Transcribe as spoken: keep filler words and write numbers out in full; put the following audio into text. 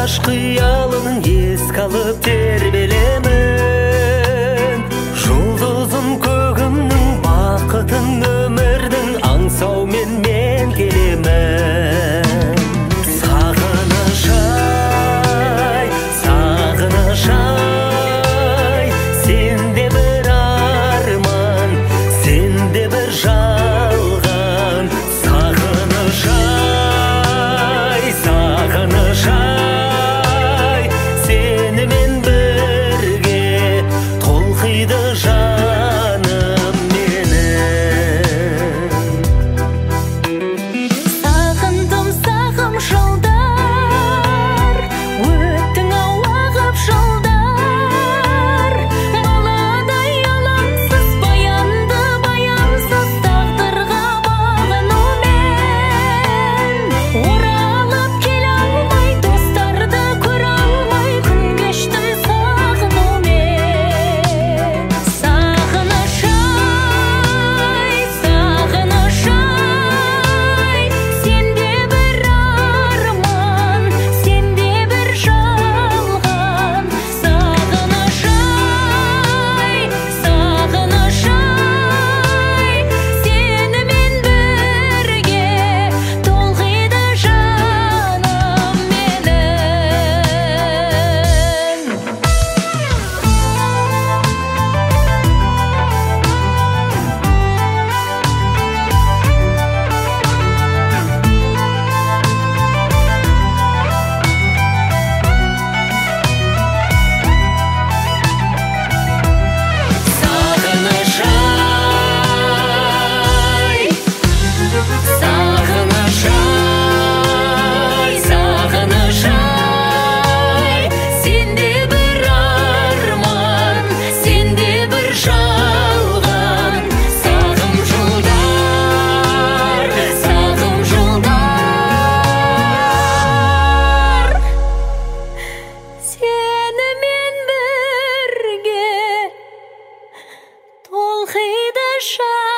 алғаш қиялын еске алып тербелемін. Жұлдызым көгімнің бақытын өмірдің аңсаумен мен келемін. Сағыныш ай, сағыныш ай, сенде бір арман, сенде бір жалған. Сағыныш ай, сағыныш ай, сенімен бірге толқиды жаным менің. Сағындым сағым жылдар, өттің ау ағып жылдар. Баладай алаңсыз баянды баянсыз тағдырға бағынумен. Оралып келе алмай, достарды көре алмай, күн кештім сағынумен. Сағыныш ай, сағыныш ай, сенде бір арман, сенде бір жалған. Сағыныш ай, сағыныш ай, сенімен бірге толқиды жаным менің. Сағыныш ай, сағыныш ай, сағыныш ай, сенде бір арман, сенде бір жалған. Сағым жылдар, сағым жылдар, Сенімен бірге толқиды жаным.